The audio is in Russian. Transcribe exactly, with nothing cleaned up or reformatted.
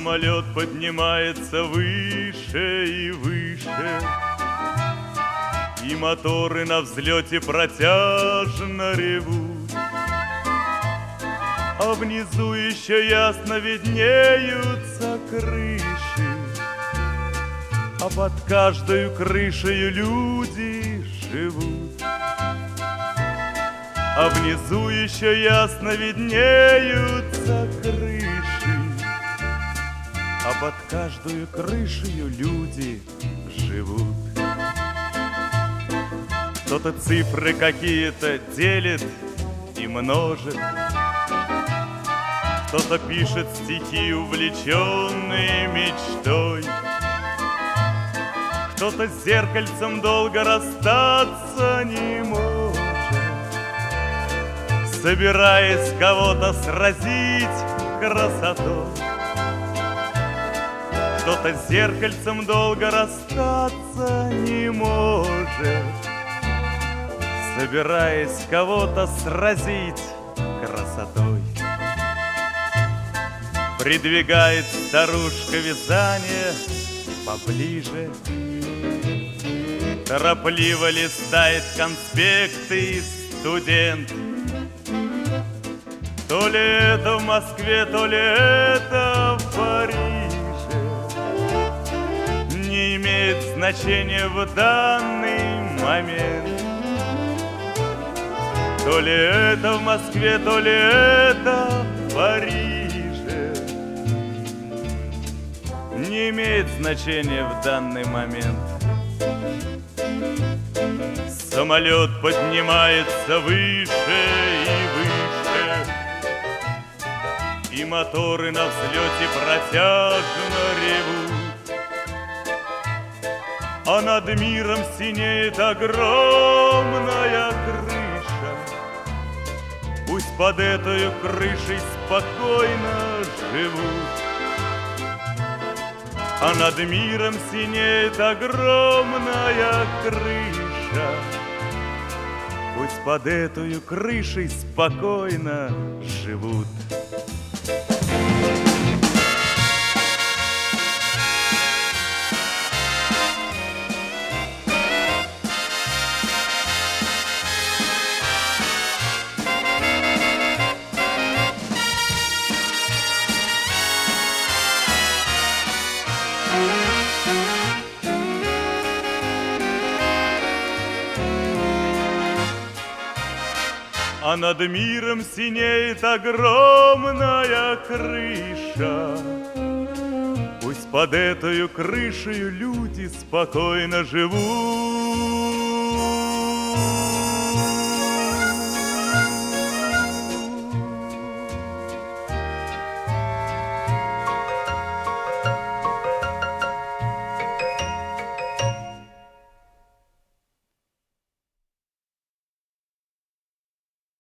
Самолет поднимается выше и выше, и моторы на взлете протяжно ревут, а внизу еще ясно виднеются крыши, а под каждой крышей люди живут, а внизу еще ясно виднеются крыши, а под каждую крышею люди живут. Кто-то цифры какие-то делит и множит, кто-то пишет стихи, увлеченные мечтой, кто-то с зеркальцем долго расстаться не может, собираясь кого-то сразить красотой. Кто-то с зеркальцем долго расстаться не может, собираясь кого-то сразить красотой. Придвигает старушка вязание поближе, торопливо листает конспекты студент. То ли это в Москве, то ли это в Париже, не имеет значения в данный момент. То ли это в Москве, то ли это в Париже, не имеет значения в данный момент. Самолет поднимается выше и выше, и моторы на взлете протяжно ревут, а над миром синеет огромная крыша. Пусть под этой крышей спокойно живут, а над миром синеет огромная крыша. Пусть под этой крышей спокойно живут. А над миром синеет огромная крыша. Пусть под этой крышей люди спокойно живут.